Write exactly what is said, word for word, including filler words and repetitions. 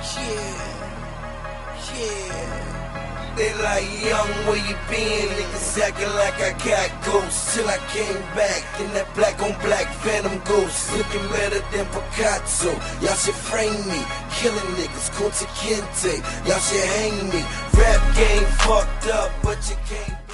Yeah, yeah. They like, young, where you been? Niggas acting like I got ghosts. Till I came back in that black on black Phantom Ghost, looking better than Picasso. Y'all should frame me, killing niggas, Kunta Kinte. Y'all should hang me. Rap game fucked up, but you can't.